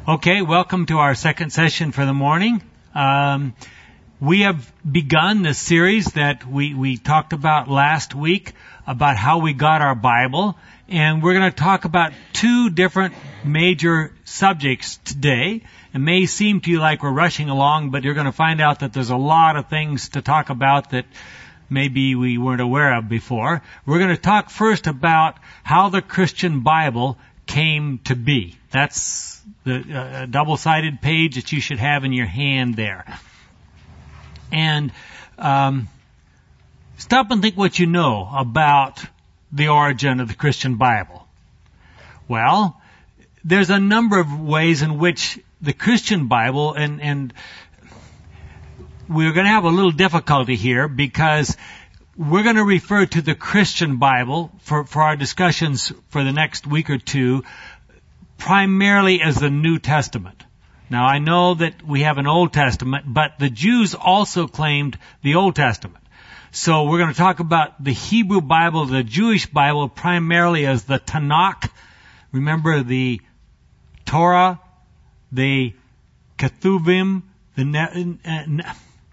Okay, welcome to our second session for the morning. We have begun this series that we talked about last week about how we got our Bible, and we're going to talk about two different major subjects today. It may seem to you like we're rushing along, but you're going to find out that there's a lot of things to talk about that maybe we weren't aware of before. We're going to talk first about how the Christian Bible came to be. That's the double-sided page that you should have in your hand there. And stop and think what you know about the origin of the Christian Bible. Well, there's a number of ways in which the Christian Bible, and we're going to have a little difficulty here because we're going to refer to the Christian Bible for our discussions for the next week or two primarily as the New Testament. Now, I know that we have an Old Testament, but the Jews also claimed the Old Testament. So we're going to talk about the Hebrew Bible, the Jewish Bible, primarily as the Tanakh. Remember the Torah, the Ketuvim, the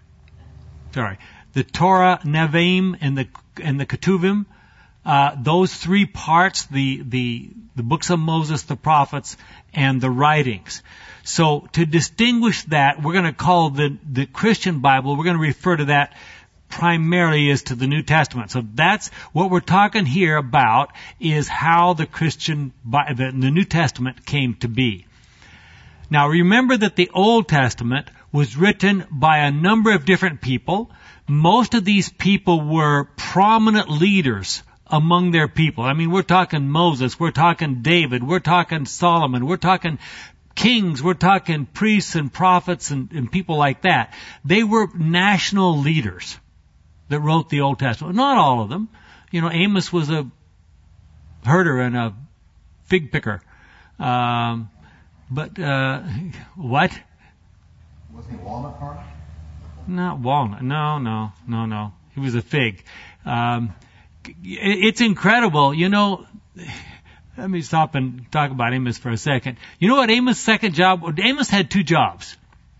Torah, Nevi'im, and the Ketuvim. Those three parts, the books of Moses, the prophets, and the writings. So to distinguish that, we're going to call the Christian Bible, we're going to refer to that primarily as to the New Testament. So that's what we're talking here about, is how the the New Testament came to be. Now remember that the Old Testament was written by a number of different people. Most of these people were prominent leaders among their people. I mean, we're talking Moses, we're talking David, we're talking Solomon, we're talking kings, we're talking priests and prophets and people like that. They were national leaders that wrote the Old Testament. Not all of them. You know, Amos was a herder and a fig picker. What? Wasn't he walnut farmer? Not walnut. No. He was a fig. It's incredible. You know, let me stop and talk about Amos for a second. You know what Amos' second job? Amos had two jobs.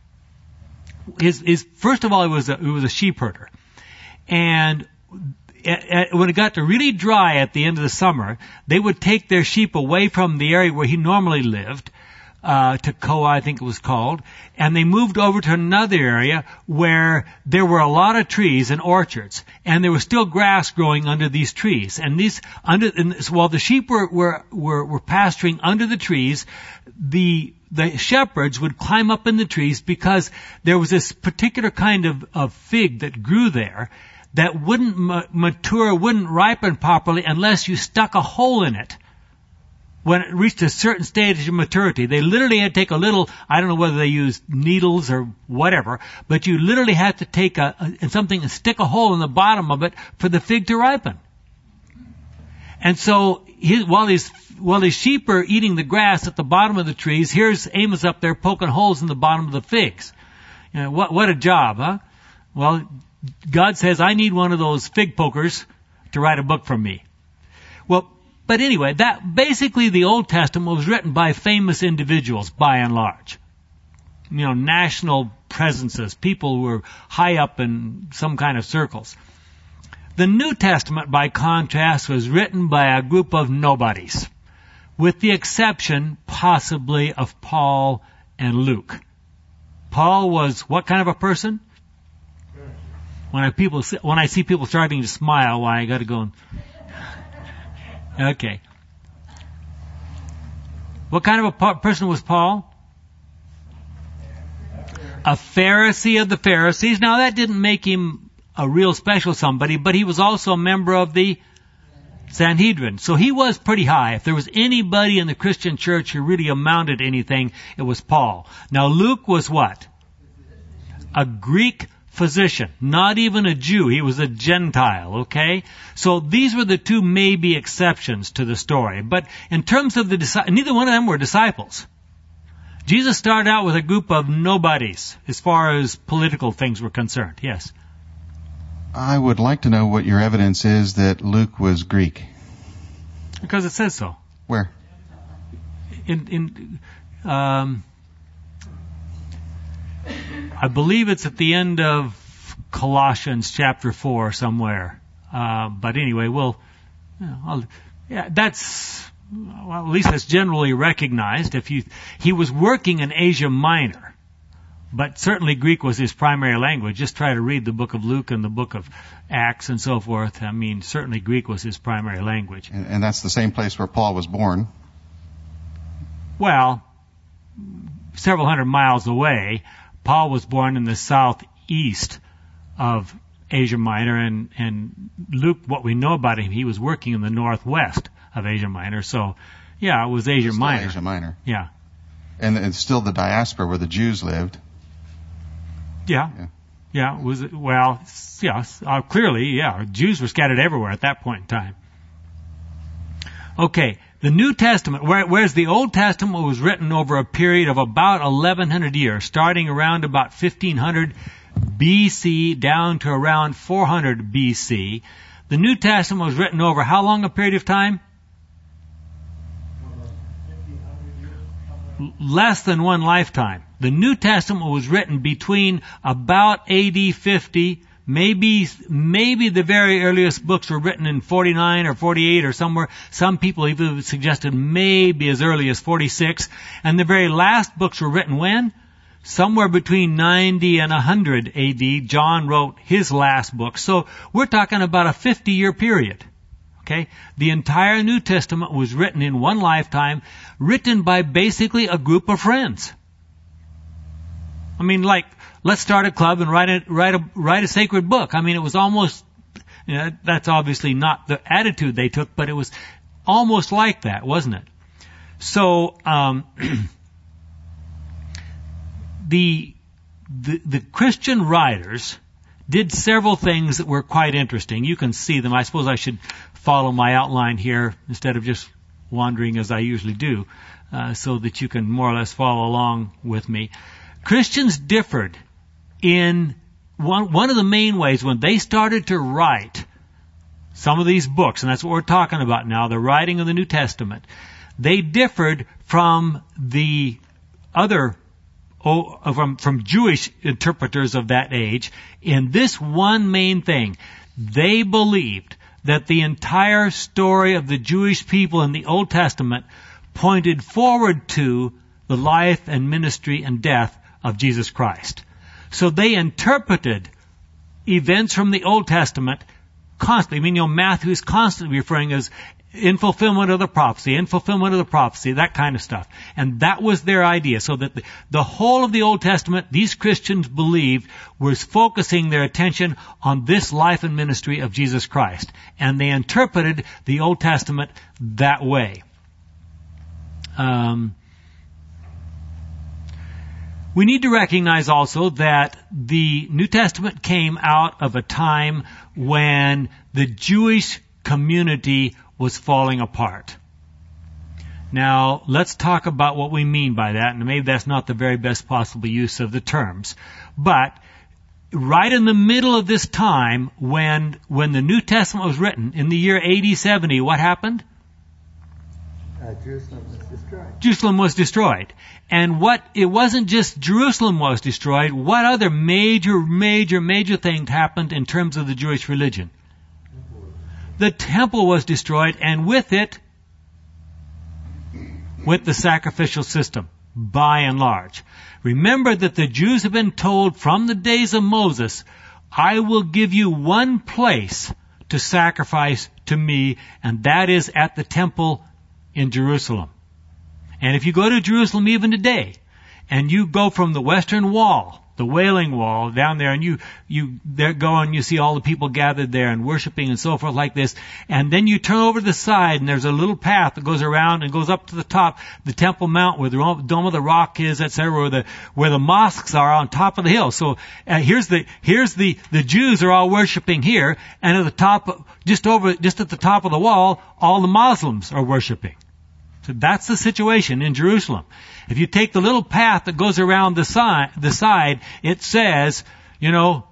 His first of all, he was a sheep herder. And when it got to really dry at the end of the summer, they would take their sheep away from the area where he normally lived, Tekoa, I think it was called, and they moved over to another area where there were a lot of trees and orchards, and there was still grass growing under these trees. And while the sheep were pasturing under the trees, the shepherds would climb up in the trees because there was this particular kind of fig that grew there that wouldn't mature, wouldn't ripen properly unless you stuck a hole in it. When it reached a certain stage of maturity, they literally had to take a little, I don't know whether they used needles or whatever, but you literally had to take something and stick a hole in the bottom of it for the fig to ripen. And so, while his sheep are eating the grass at the bottom of the trees, here's Amos up there poking holes in the bottom of the figs. You know, what a job, huh? Well, God says, I need one of those fig pokers to write a book for me. Well, but anyway, that basically the Old Testament was written by famous individuals, by and large. You know, national presences, people who were high up in some kind of circles. The New Testament, by contrast, was written by a group of nobodies, with the exception, possibly, of Paul and Luke. Paul was what kind of a person? When I see people starting to smile, why I got to go and... Okay. What kind of a person was Paul? A Pharisee of the Pharisees. Now, that didn't make him a real special somebody, but he was also a member of the Sanhedrin. So he was pretty high. If there was anybody in the Christian church who really amounted to anything, it was Paul. Now, Luke was what? A Greek physician, not even a Jew. He was a Gentile, okay? So these were the two maybe exceptions to the story. But in terms of neither one of them were disciples. Jesus started out with a group of nobodies as far as political things were concerned. Yes? I would like to know what your evidence is that Luke was Greek. Because it says so. Where? I believe it's at the end of Colossians chapter 4 somewhere. But anyway, that's, well, at least that's generally recognized. He was working in Asia Minor, but certainly Greek was his primary language. Just try to read the book of Luke and the book of Acts and so forth. I mean, certainly Greek was his primary language. And that's the same place where Paul was born. Well, several hundred miles away. Paul was born in the southeast of Asia Minor, and Luke, what we know about him, he was working in the northwest of Asia Minor. So, yeah, it was Asia Minor. Asia Minor. Yeah. And it's still the diaspora where the Jews lived. Yeah. It was, well, yes, clearly, yeah, Jews were scattered everywhere at that point in time. Okay, the New Testament, whereas the Old Testament was written over a period of about 1,100 years, starting around about 1500 BC down to around 400 BC, the New Testament was written over how long a period of time? Less than one lifetime. The New Testament was written between about AD 50, maybe the very earliest books were written in 49 or 48 or somewhere. Some people even suggested maybe as early as 46. And the very last books were written when? Somewhere between 90 and 100 AD, John wrote his last book. So we're talking about a 50-year period. Okay? The entire New Testament was written in one lifetime, written by basically a group of friends. I mean, like, let's start a club and write a sacred book. I mean, it was almost, that's obviously not the attitude they took, but it was almost like that, wasn't it? So, the Christian writers did several things that were quite interesting. You can see them. I suppose I should follow my outline here instead of just wandering as I usually do, so that you can more or less follow along with me. Christians differed in one of the main ways when they started to write some of these books, and that's what we're talking about now, the writing of the New Testament. They differed from the other from Jewish interpreters of that age in this one main thing. They believed that the entire story of the Jewish people in the Old Testament pointed forward to the life and ministry and death of Jesus Christ. So they interpreted events from the Old Testament constantly. I mean, Matthew is constantly referring as in fulfillment of the prophecy, that kind of stuff. And that was their idea. So that the whole of the Old Testament, these Christians believed, was focusing their attention on this life and ministry of Jesus Christ. And they interpreted the Old Testament that way. We need to recognize also that the New Testament came out of a time when the Jewish community was falling apart. Now, let's talk about what we mean by that, and maybe that's not the very best possible use of the terms. But right in the middle of this time, when the New Testament was written, in the year AD 70, what happened? Jerusalem was destroyed. Jerusalem was destroyed. And it wasn't just Jerusalem was destroyed. What other major things happened in terms of the Jewish religion? The temple was destroyed, and with it went the sacrificial system, by and large. Remember that the Jews have been told from the days of Moses, I will give you one place to sacrifice to me, and that is at the temple in Jerusalem. And if you go to Jerusalem even today, and you go from the Western Wall, the Wailing Wall, down there, and you there go and you see all the people gathered there and worshiping and so forth like this, and then you turn over to the side, and there's a little path that goes around and goes up to the top, the Temple Mount, where the Dome of the Rock is, etc., where the mosques are on top of the hill. So here's the Jews are all worshiping here, and at the top, just at the top of the wall, all the Muslims are worshiping. So that's the situation in Jerusalem. If you take the little path that goes around the side, it says,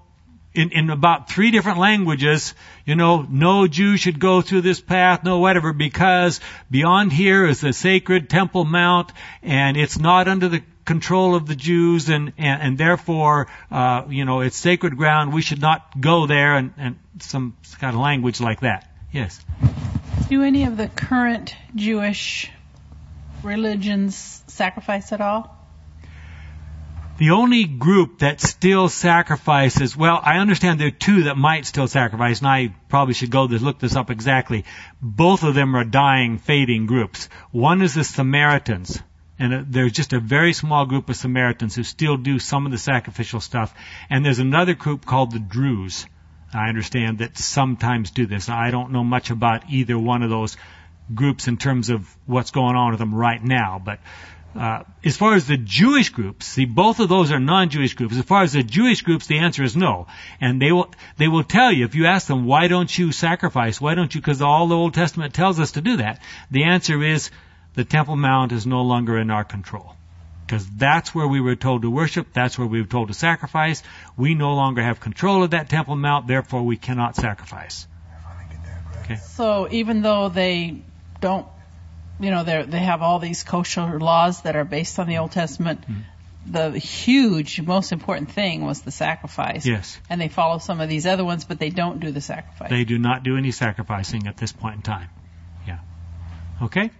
in about 3 different languages, no Jew should go through this path, no whatever, because beyond here is the sacred Temple Mount, and it's not under the control of the Jews, and therefore, it's sacred ground. We should not go there, and some kind of language like that. Yes. Do any of the current Jewish religions sacrifice at all? The only group that still sacrifices, well, I understand there are 2 that might still sacrifice, and I probably should look this up exactly. Both of them are dying, fading groups. One is the Samaritans, and there's just a very small group of Samaritans who still do some of the sacrificial stuff. And there's another group called the Druze, I understand, that sometimes do this. I don't know much about either one of those groups in terms of what's going on with them right now, but as far as the Jewish groups, see, both of those are non-Jewish groups. As far as the Jewish groups, the answer is no. And they will tell you, if you ask them, why don't you sacrifice? Why don't you? Because all the Old Testament tells us to do that. The answer is, the Temple Mount is no longer in our control. Because that's where we were told to worship. That's where we were told to sacrifice. We no longer have control of that Temple Mount. Therefore, we cannot sacrifice. Okay. So even though they don't, they have all these kosher laws that are based on the Old Testament, the huge, most important thing was the sacrifice. Yes. And they follow some of these other ones, but they don't do the sacrifice. They do not do any sacrificing at this point in time. Yeah. Okay?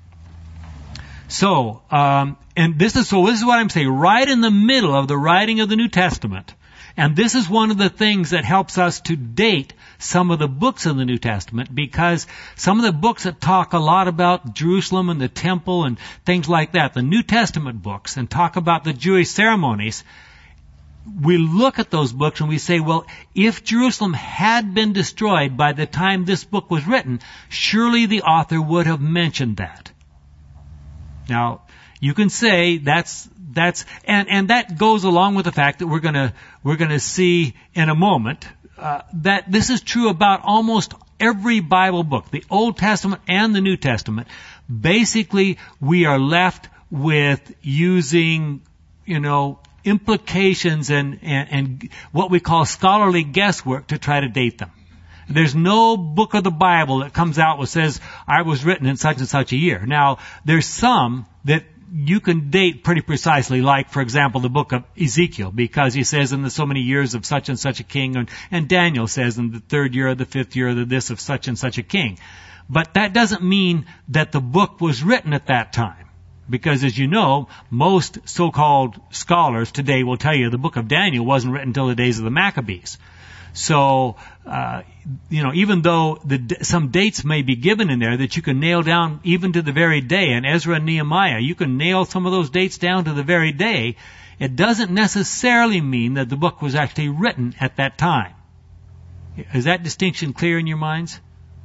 So, this is what I'm saying, right in the middle of the writing of the New Testament. And this is one of the things that helps us to date some of the books in the New Testament, because some of the books that talk a lot about Jerusalem and the temple and things like that, the New Testament books, and talk about the Jewish ceremonies, we look at those books and we say, well, if Jerusalem had been destroyed by the time this book was written, surely the author would have mentioned that. Now, you can say and that goes along with the fact that we're gonna see in a moment that this is true about almost every Bible book, the Old Testament and the New Testament. Basically, we are left with using, implications and what we call scholarly guesswork to try to date them. There's no book of the Bible that comes out that says, I was written in such and such a year. Now, there's some that you can date pretty precisely, like, for example, the book of Ezekiel, because he says in the so many years of such and such a king, and Daniel says in the 3rd year or the 5th year of this of such and such a king. But that doesn't mean that the book was written at that time. Because, as you know, most so-called scholars today will tell you the book of Daniel wasn't written until the days of the Maccabees. So, even though some dates may be given in there that you can nail down even to the very day, and Ezra and Nehemiah, you can nail some of those dates down to the very day, it doesn't necessarily mean that the book was actually written at that time. Is that distinction clear in your minds?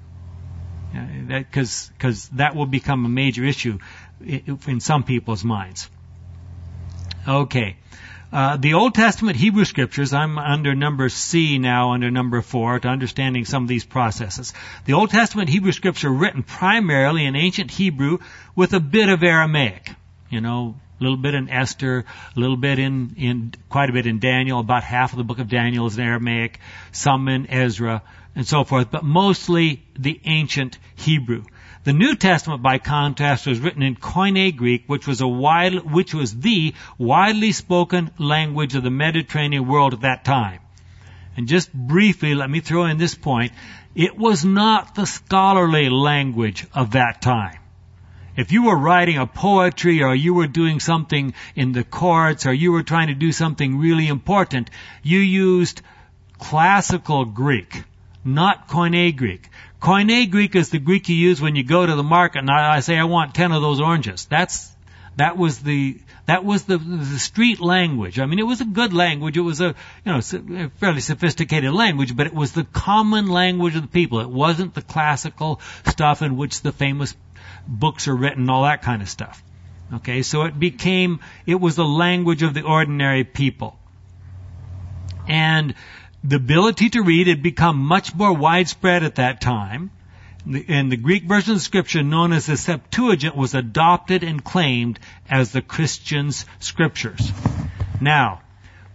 Because that will become a major issue in some people's minds. Okay. The Old Testament Hebrew Scriptures, I'm under number C now, under number 4, to understanding some of these processes. The Old Testament Hebrew Scriptures are written primarily in ancient Hebrew with a bit of Aramaic. A little bit in Esther, a little bit quite a bit in Daniel. About half of the book of Daniel is in Aramaic, some in Ezra, and so forth, but mostly the ancient Hebrew. The New Testament, by contrast, was written in Koine Greek, which was the widely spoken language of the Mediterranean world at that time. And just briefly, let me throw in this point. It was not the scholarly language of that time. If you were writing a poetry, or you were doing something in the courts, or you were trying to do something really important, you used classical Greek, not Koine Greek. Koine Greek is the Greek you use when you go to the market and I say, I want 10 of those oranges. That was the street language. I mean, it was a good language. It was a fairly sophisticated language, but it was the common language of the people. It wasn't the classical stuff in which the famous books are written, all that kind of stuff. Okay, so it was the language of the ordinary people. And the ability to read had become much more widespread at that time. And the Greek version of Scripture, known as the Septuagint, was adopted and claimed as the Christians' scriptures. Now,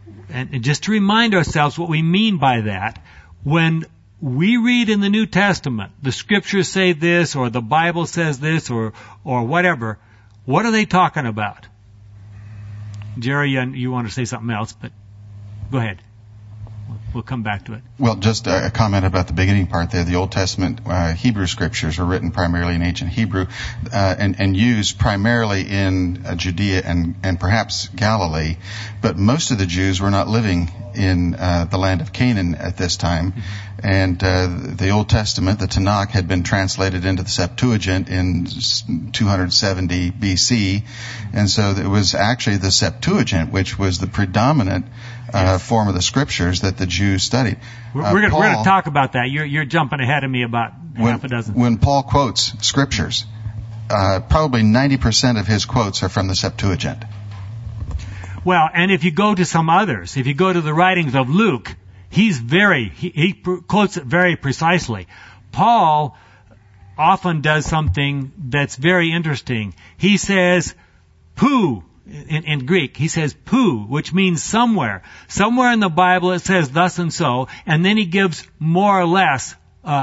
and just to remind ourselves what we mean by that, when we read in the New Testament, the Scriptures say this, or the Bible says this, or whatever, what are they talking about? Jerry, you want to say something else, but go ahead. We'll come back to it. Well, just a comment about the beginning part there. The Old Testament Hebrew scriptures were written primarily in ancient Hebrew and used primarily in Judea and perhaps Galilee. But most of the Jews were not living in the land of Canaan at this time. And the Old Testament, the Tanakh, had been translated into the Septuagint in 270 BC. And so it was actually the Septuagint, which was the predominant form of the scriptures that the Jews studied. We're going to talk about that. You're jumping ahead of me about half a dozen. When Paul quotes scriptures, probably 90% of his quotes are from the Septuagint. Well, and if you go to some others, if you go to the writings of Luke, he quotes it very precisely. Paul often does something that's very interesting. He says, "Poo." In Greek, he says "poo," which means somewhere. Somewhere in the Bible it says thus and so, and then he gives more or less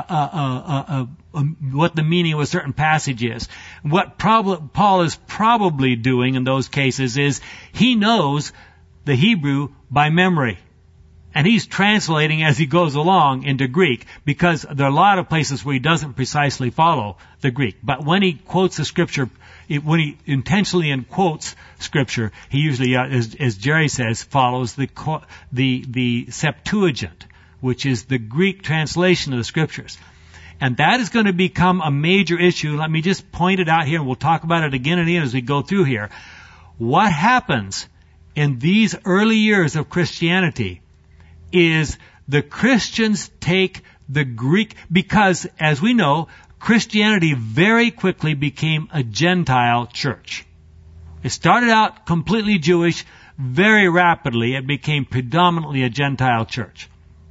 what the meaning of a certain passage is. What Paul is probably doing in those cases is he knows the Hebrew by memory. And he's translating as he goes along into Greek, because there are a lot of places where he doesn't precisely follow the Greek. But when he quotes the Scripture, when he intentionally quotes Scripture, he usually, as Jerry says, follows the Septuagint, which is the Greek translation of the Scriptures. And that is going to become a major issue. Let me just point it out here, and we'll talk about it again and again as we go through here. What happens in these early years of Christianity is the Christians take the Greek, because, as we know, Christianity very quickly became a Gentile church. It started out completely Jewish. Very rapidly, it became predominantly a Gentile church.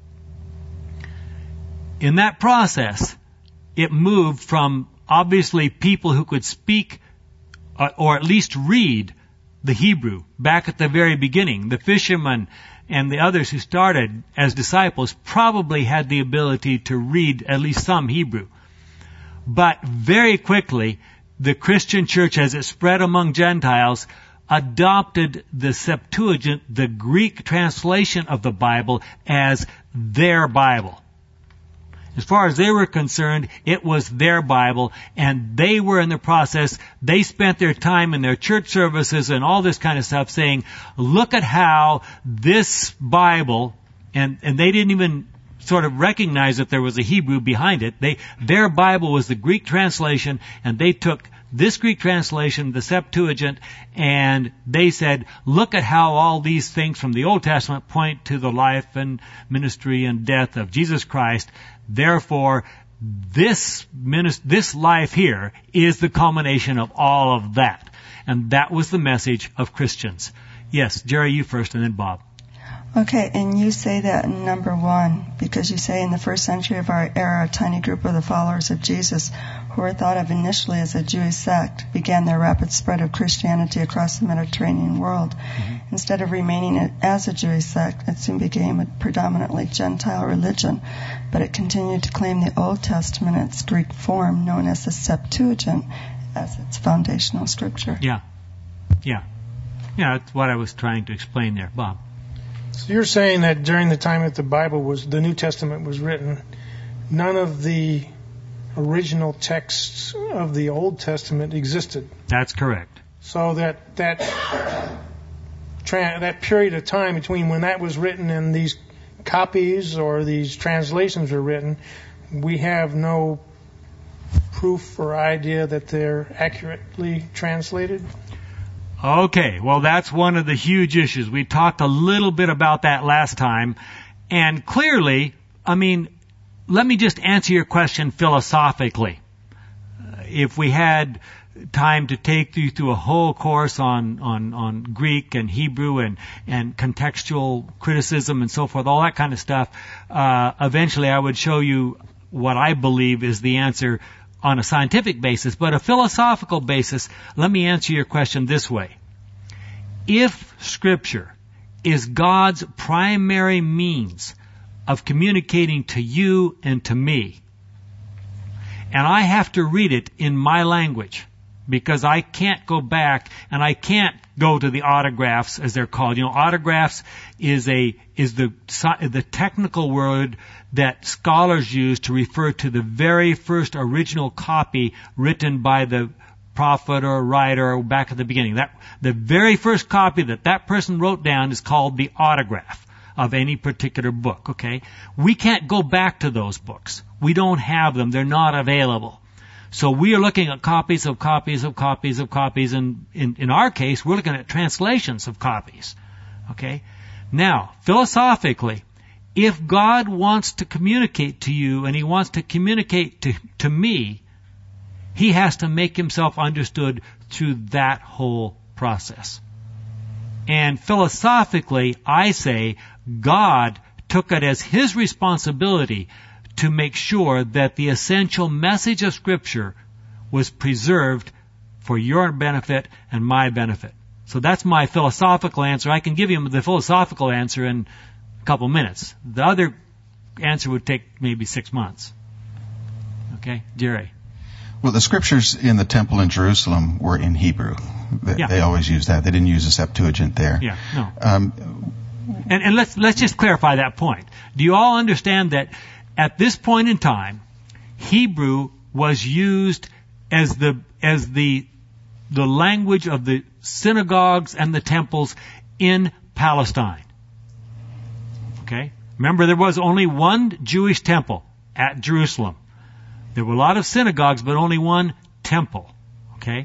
In that process, it moved from obviously people who could speak or at least read the Hebrew back at the very beginning. The fishermen and the others who started as disciples probably had the ability to read at least some Hebrew. But very quickly, the Christian church, as it spread among Gentiles, adopted the Septuagint, the Greek translation of the Bible, as their Bible. As far as they were concerned, it was their Bible, and they were in the process. They spent their time in their church services and all this kind of stuff saying, look at how this Bible, and they didn't even sort of recognize that there was a Hebrew behind it. Their Bible was the Greek translation, and they took this Greek translation, the Septuagint, and they said, look at how all these things from the Old Testament point to the life and ministry and death of Jesus Christ. Therefore, this life here is the culmination of all of that. And that was the message of Christians. Yes, Jerry, you first, and then Bob. Okay, and you say that in number 1, because you say in the first century of our era, a tiny group of the followers of Jesus, who were thought of initially as a Jewish sect, began their rapid spread of Christianity across the Mediterranean world. Mm-hmm. Instead of remaining as a Jewish sect, it soon became a predominantly Gentile religion, but it continued to claim the Old Testament in its Greek form, known as the Septuagint, as its foundational scripture. Yeah, that's what I was trying to explain there. Bob? So you're saying that during the time that the New Testament was written, none of the original texts of the Old Testament existed. That's correct. So that period of time between when that was written and these copies or these translations were written, we have no proof or idea that they're accurately translated? Okay, well, that's one of the huge issues. We talked a little bit about that last time, and clearly, let me just answer your question philosophically. If we had time to take you through a whole course on Greek and Hebrew and contextual criticism and so forth, all that kind of stuff, eventually I would show you what I believe is the answer on a scientific basis. But a philosophical basis, let me answer your question this way. If Scripture is God's primary means of communicating to you and to me. And I have to read it in my language, because I can't go back and I can't go to the autographs, as they're called. You know, autographs is the technical word that scholars use to refer to the very first original copy written by the prophet or writer back at the beginning. The very first copy that person wrote down is called the autograph of any particular book, okay? We can't go back to those books. We don't have them. They're not available. So we are looking at copies of copies of copies of copies, and in our case, we're looking at translations of copies, okay? Now, philosophically, if God wants to communicate to you and He wants to communicate to me, He has to make Himself understood through that whole process. And philosophically, I say God took it as His responsibility to make sure that the essential message of Scripture was preserved for your benefit and my benefit. So that's my philosophical answer. I can give you the philosophical answer in a couple minutes. The other answer would take maybe 6 months. Okay, Jerry? Well, the scriptures in the temple in Jerusalem were in Hebrew. They always used that. They didn't use the Septuagint there. Yeah, no. And let's just clarify that point. Do you all understand that at this point in time, Hebrew was used as the language of the synagogues and the temples in Palestine? Okay? Remember, there was only one Jewish temple at Jerusalem. There were a lot of synagogues, but only one temple. Okay?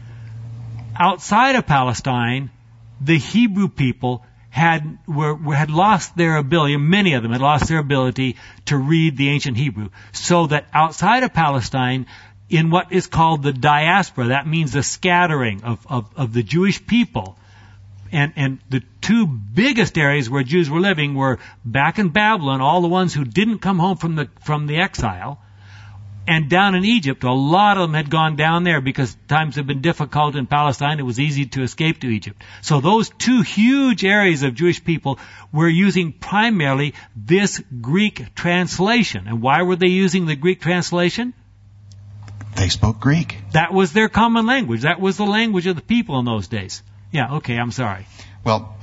Outside of Palestine, the Hebrew people had lost their ability, many of them had lost their ability to read the ancient Hebrew. So that outside of Palestine, in what is called the diaspora, that means the scattering of the Jewish people, and the two biggest areas where Jews were living were back in Babylon, all the ones who didn't come home from the exile, and down in Egypt. A lot of them had gone down there because times have been difficult in Palestine. It was easy to escape to Egypt. So those two huge areas of Jewish people were using primarily this Greek translation. And why were they using the Greek translation? They spoke Greek. That was their common language. That was the language of the people in those days. Yeah, okay, I'm sorry. Well,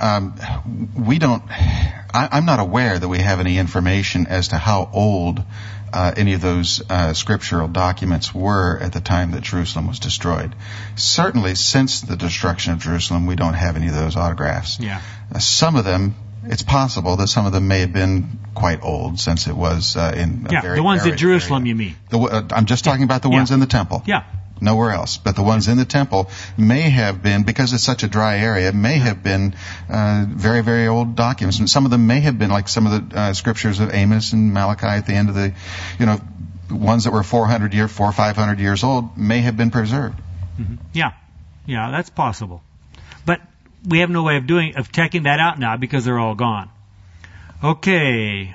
I'm not aware that we have any information as to how old any of those scriptural documents were at the time that Jerusalem was destroyed. Certainly, since the destruction of Jerusalem, we don't have any of those autographs. Yeah. Some of them, it's possible that some of them may have been quite old, since it was in a very the ones arid in Jerusalem, area. You mean? I'm just talking about the ones in the temple. Yeah. Nowhere else. But the ones in the temple may have been, because it's such a dry area, may have been very, very old documents. And some of them may have been like some of the scriptures of Amos and Malachi at the end of the, ones that were 400 or 500 years old may have been preserved. Mm-hmm. Yeah, that's possible. But we have no way of checking that out now because they're all gone. Okay,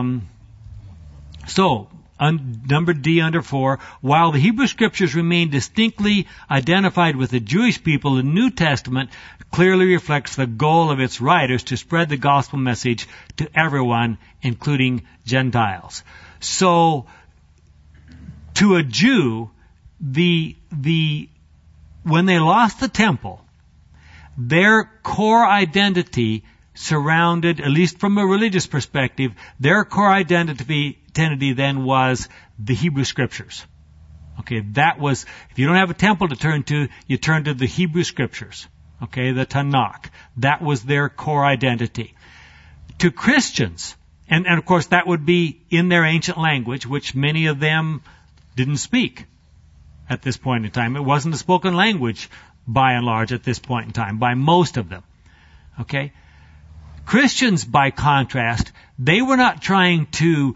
so number D under 4, while the Hebrew Scriptures remain distinctly identified with the Jewish people, the New Testament clearly reflects the goal of its writers to spread the gospel message to everyone, including Gentiles. So, to a Jew, when they lost the temple, their core identity surrounded, at least from a religious perspective, their core identity then was the Hebrew Scriptures. Okay, that was, if you don't have a temple to turn to, you turn to the Hebrew Scriptures. Okay, the Tanakh. That was their core identity. To Christians, and of course that would be in their ancient language, which many of them didn't speak at this point in time. It wasn't a spoken language, by and large, at this point in time, by most of them. Okay? Christians, by contrast, they were not trying to,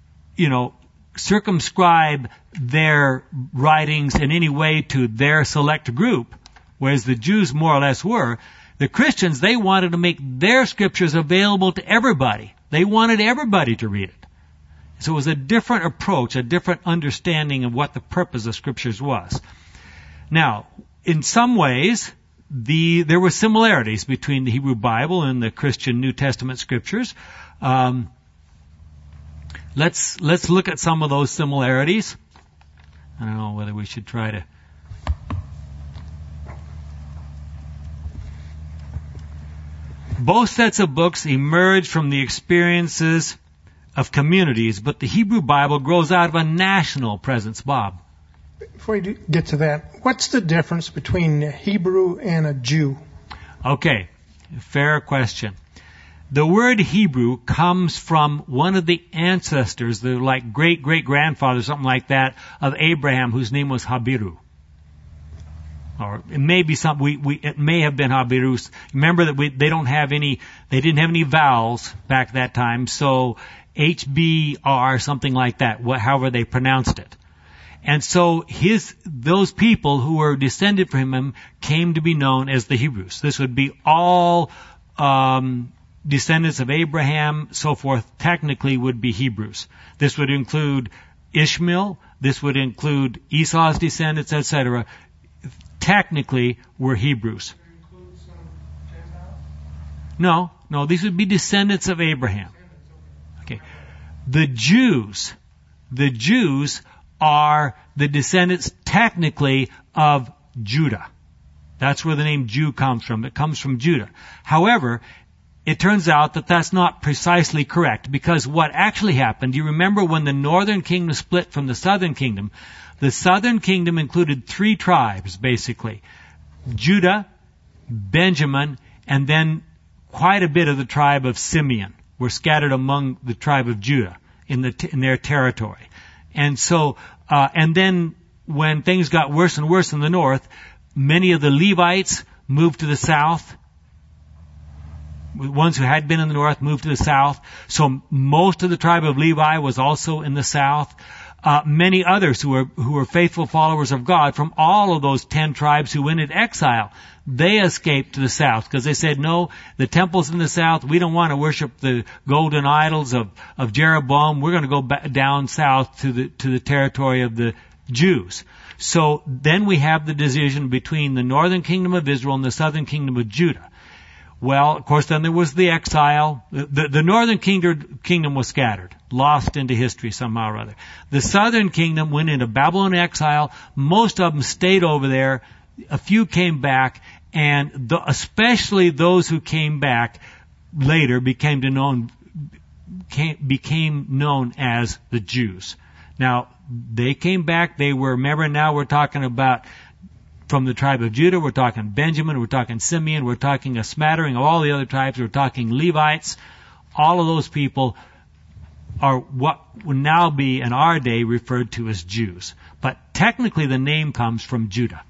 circumscribe their writings in any way to their select group, whereas the Jews more or less were. The Christians, they wanted to make their scriptures available to everybody. They wanted everybody to read it. So it was a different approach, a different understanding of what the purpose of scriptures was. Now, in some ways, there were similarities between the Hebrew Bible and the Christian New Testament scriptures. Let's look at some of those similarities. I don't know whether we should try to. Both sets of books emerge from the experiences of communities, but the Hebrew Bible grows out of a national presence. Bob? Before you get to that, what's the difference between a Hebrew and a Jew? Okay, fair question. The word Hebrew comes from one of the ancestors, the like great-great-grandfather, something like that, of Abraham, whose name was Habiru. Or it may be it may have been Habiru. Remember that they didn't have any vowels back that time, so HBR, something like that, however they pronounced it. And so those people who were descended from him came to be known as the Hebrews. This would be all descendants of Abraham, so forth, technically would be Hebrews. This would include Ishmael, this would include Esau's descendants, etc. Technically were Hebrews. No, these would be descendants of Abraham. Okay. The Jews are the descendants technically of Judah. That's where the name Jew comes from. It comes from Judah. However, it turns out that that's not precisely correct, because what actually happened, you remember when the northern kingdom split from the southern kingdom, the southern kingdom included 3 tribes, basically. Judah, Benjamin, and then quite a bit of the tribe of Simeon were scattered among the tribe of Judah in their territory. And so, and then when things got worse and worse in the north, many of the Levites moved to the south. The ones who had been in the north moved to the south. So most of the tribe of Levi was also in the south. Many others who were faithful followers of God from all of those 10 tribes who went into exile, they escaped to the south because they said, no, the temple's in the south. We don't want to worship the golden idols of Jeroboam. We're going to go back down south to the territory of the Jews. So then we have the division between the northern kingdom of Israel and the southern kingdom of Judah. Well, of course, then there was the exile. The northern kingdom was scattered, lost into history somehow or other. The southern kingdom went into Babylonian exile. Most of them stayed over there. A few came back, and especially those who came back later became known as the Jews. Now, they came back. Remember now we're talking about from the tribe of Judah, we're talking Benjamin, we're talking Simeon, we're talking a smattering of all the other tribes, we're talking Levites. All of those people are what would now be in our day referred to as Jews. But technically the name comes from Judah.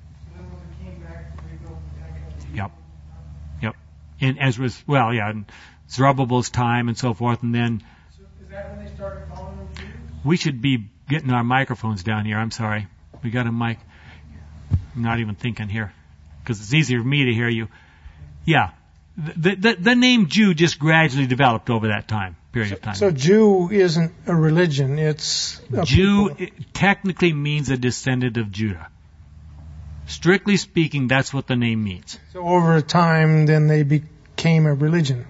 Yep. In Ezra's, in Zerubbabel's time and so forth, and then... So is that when they started calling them Jews? We should be getting our microphones down here, I'm sorry. We got a mic... I'm not even thinking here, because it's easier for me to hear you. Yeah. The name Jew just gradually developed over that period of time. So Jew isn't a religion, it's a Jew people. Technically means a descendant of Judah. Strictly speaking, that's what the name means. So over time, then they became a religion.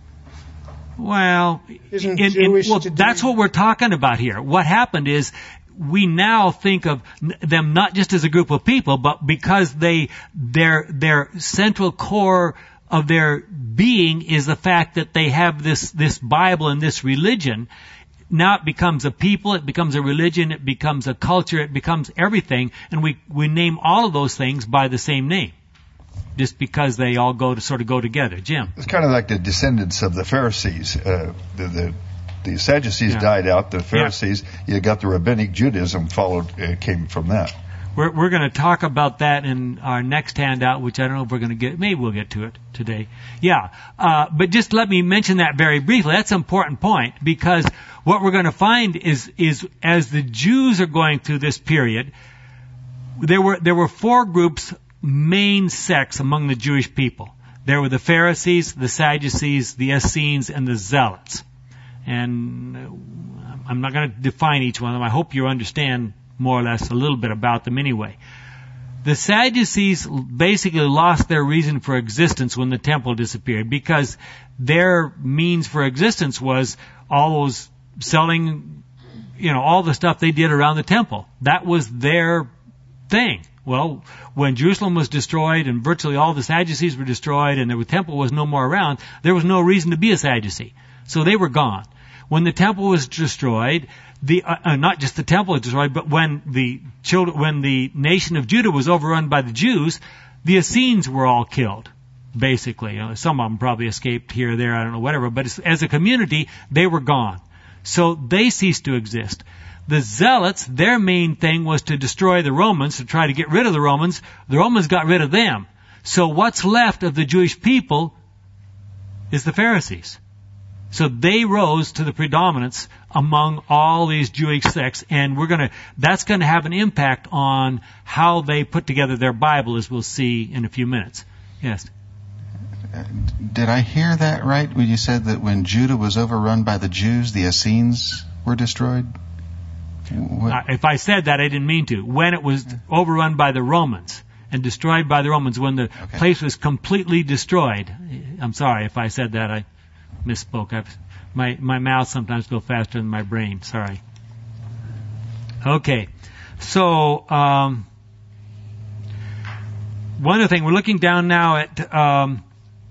Well, Jewish that's what we're talking about here. What happened is, we now think of them not just as a group of people, but because their central core of their being is the fact that they have this Bible and this religion. Now it becomes a people, it becomes a religion, it becomes a culture, it becomes everything, and we name all of those things by the same name, just because they all go together. Jim? It's kind of like the descendants of the Pharisees. The Sadducees died out. The Pharisees, you got the rabbinic Judaism came from that. We're going to talk about that in our next handout, which I don't know if we're going to get. Maybe we'll get to it today. Yeah, but just let me mention that very briefly. That's an important point, because what we're going to find is as the Jews are going through this period, there were 4 groups, main sects among the Jewish people. There were the Pharisees, the Sadducees, the Essenes, and the Zealots. And I'm not going to define each one of them. I hope you understand more or less a little bit about them anyway. The Sadducees basically lost their reason for existence when the temple disappeared, because their means for existence was all those selling, all the stuff they did around the temple. That was their thing. Well, when Jerusalem was destroyed and virtually all the Sadducees were destroyed and the temple was no more around, there was no reason to be a Sadducee. So they were gone. When the temple was destroyed, not just the temple was destroyed, but when the nation of Judah was overrun by the Jews, the Essenes were all killed, basically. Some of them probably escaped here or there, I don't know, whatever. But as a community, they were gone. So they ceased to exist. The Zealots, their main thing was to destroy the Romans, to try to get rid of the Romans. The Romans got rid of them. So what's left of the Jewish people is the Pharisees. So they rose to the predominance among all these Jewish sects, and that's going to have an impact on how they put together their Bible, as we'll see in a few minutes. Yes. Did I hear that right when you said that when Judah was overrun by the Jews, the Essenes were destroyed? If I said that, I didn't mean to. When it was overrun by the Romans and destroyed by the Romans, when the place was completely destroyed. I'm sorry if I said that. I misspoke. My mouth sometimes goes faster than my brain. Sorry. Okay. So, one other thing, we're looking down now at,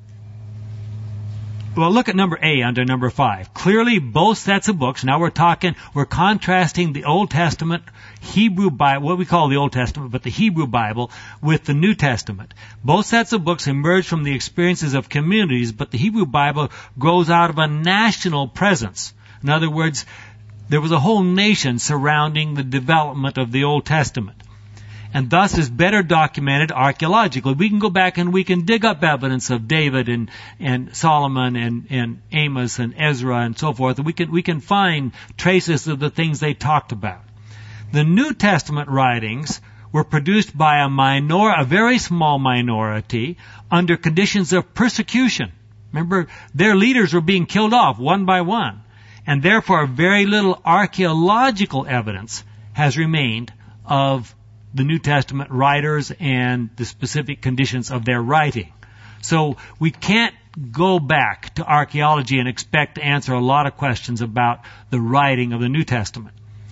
look at number A under number 5. Clearly, both sets of books, now we're contrasting the Old Testament Hebrew Bible, what we call the Old Testament, but the Hebrew Bible, with the New Testament. Both sets of books emerge from the experiences of communities, but the Hebrew Bible grows out of a national presence. In other words, there was a whole nation surrounding the development of the Old Testament, and thus is better documented archaeologically. We can go back and we can dig up evidence of David and Solomon and Amos and Ezra and so forth. We can find traces of the things they talked about. The New Testament writings were produced by a very small minority under conditions of persecution. Remember, their leaders were being killed off one by one, and therefore very little archaeological evidence has remained of the New Testament writers and the specific conditions of their writing. So we can't go back to archaeology and expect to answer a lot of questions about the writing of the New Testament.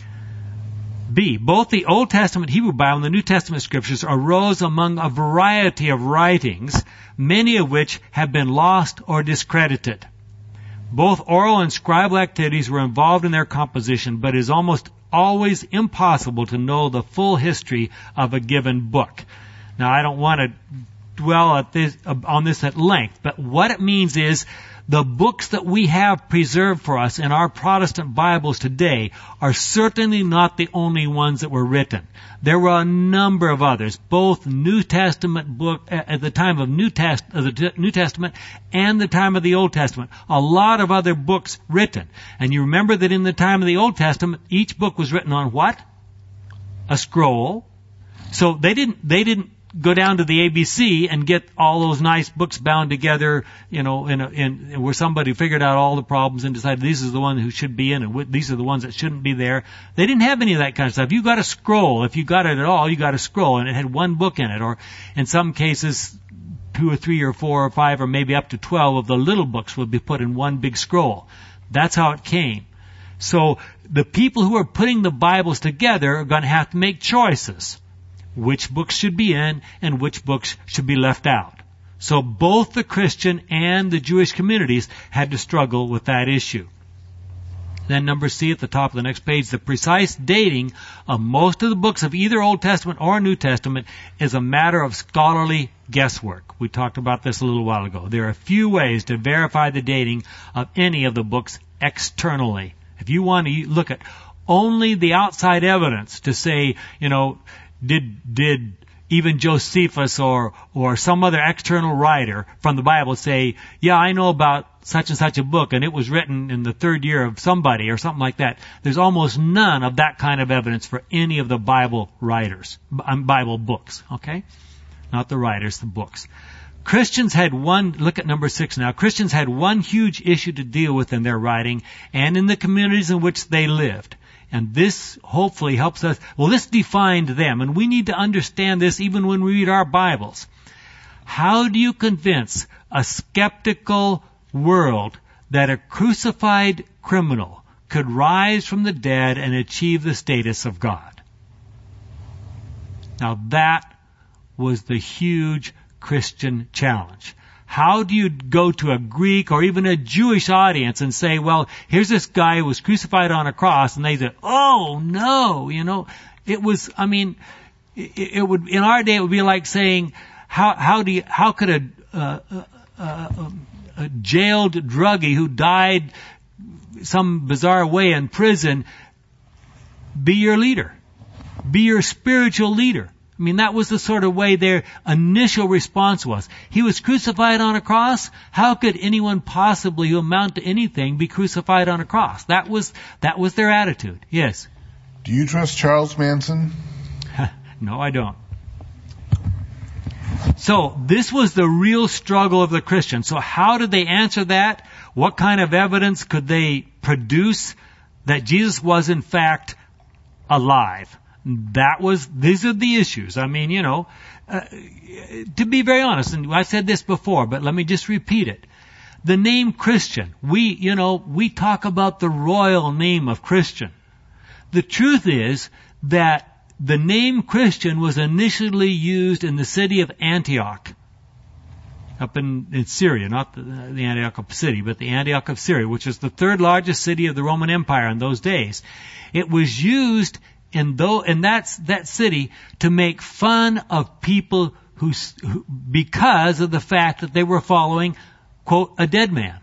B, both the Old Testament Hebrew Bible and the New Testament Scriptures arose among a variety of writings, many of which have been lost or discredited. Both oral and scribal activities were involved in their composition, but it is almost always impossible to know the full history of a given book. Now, I don't want to dwell on this at length, but what it means is the books that we have preserved for us in our Protestant Bibles today are certainly not the only ones that were written. There were a number of others, both New Testament book at the time of the New Testament and the time of the Old Testament. A lot of other books written. And you remember that in the time of the Old Testament, each book was written on what? A scroll. So they didn't go down to the ABC and get all those nice books bound together, in where somebody figured out all the problems and decided these are the ones who should be in and these are the ones that shouldn't be there. They didn't have any of that kind of stuff. You got a scroll. If you got it at all, you got a scroll, and it had one book in it, or in some cases 2 or 3 or 4 or 5 or maybe up to 12 of the little books would be put in one big scroll. That's how it came. So the people who are putting the Bibles together are going to have to make choices. Which books should be in and which books should be left out. So both the Christian and the Jewish communities had to struggle with that issue. Then number C at the top of the next page, the precise dating of most of the books of either Old Testament or New Testament is a matter of scholarly guesswork. We talked about this a little while ago. There are a few ways to verify the dating of any of the books externally. If you want to look at only the outside evidence to say, did even Josephus or some other external writer from the Bible say, yeah, I know about such and such a book and it was written in the 3rd year of somebody or something like that. There's almost none of that kind of evidence for any of the Bible writers, Bible books, okay? Not the writers, the books. Look at number 6 now. Christians had one huge issue to deal with in their writing and in the communities in which they lived. And this hopefully helps us. Well, this defined them, and we need to understand this even when we read our Bibles. How do you convince a skeptical world that a crucified criminal could rise from the dead and achieve the status of God? Now that was the huge Christian challenge. How do you go to a Greek or even a Jewish audience and say, well, here's this guy who was crucified on a cross, and they say, oh no, it was, it would, in our day, it would be like saying, how could a jailed druggie who died some bizarre way in prison be your leader, be your spiritual leader? That was the sort of way their initial response was. He was crucified on a cross. How could anyone possibly who amount to anything be crucified on a cross? That was their attitude. Yes. Do you trust Charles Manson? No, I don't. So this was the real struggle of the Christians. So how did they answer that? What kind of evidence could they produce that Jesus was in fact alive? These are the issues. To be very honest, and I've said this before, but let me just repeat it. The name Christian, we talk about the royal name of Christian. The truth is that the name Christian was initially used in the city of Antioch, up in Syria, not the Antioch of city, but the Antioch of Syria, which is the third largest city of the Roman Empire in those days. It was used in that city to make fun of people who because of the fact that they were following, quote, a dead man.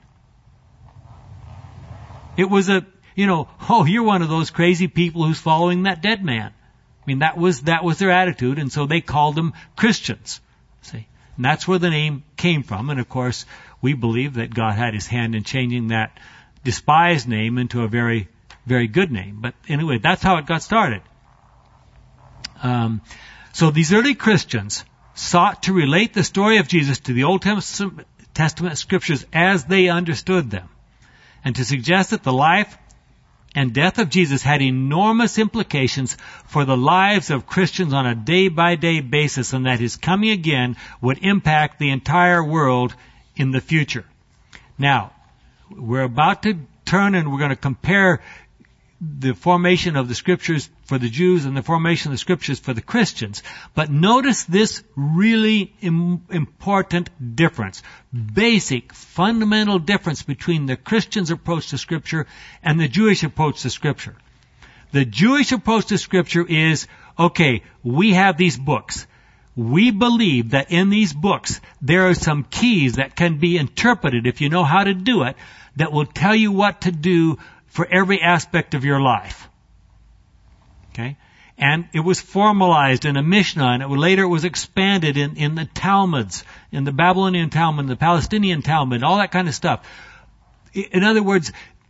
It was you're one of those crazy people who's following that dead man. That was their attitude, and so they called them Christians. See? And that's where the name came from. And of course, we believe that God had his hand in changing that despised name into a very, very good name. But anyway, that's how it got started. So these early Christians sought to relate the story of Jesus to the Old Testament scriptures as they understood them, and to suggest that the life and death of Jesus had enormous implications for the lives of Christians on a day-by-day basis, and that his coming again would impact the entire world in the future. Now, we're about to turn and we're going to compare the formation of the scriptures for the Jews and the formation of the scriptures for the Christians. But notice this really important difference, basic, fundamental difference between the Christian's approach to Scripture and the Jewish approach to Scripture. The Jewish approach to Scripture is, okay, we have these books. We believe that in these books there are some keys that can be interpreted, if you know how to do it, that will tell you what to do for every aspect of your life. Okay? And it was formalized in a Mishnah, and later it was expanded in the Talmuds, in the Babylonian Talmud, the Palestinian Talmud, all that kind of stuff. In other words,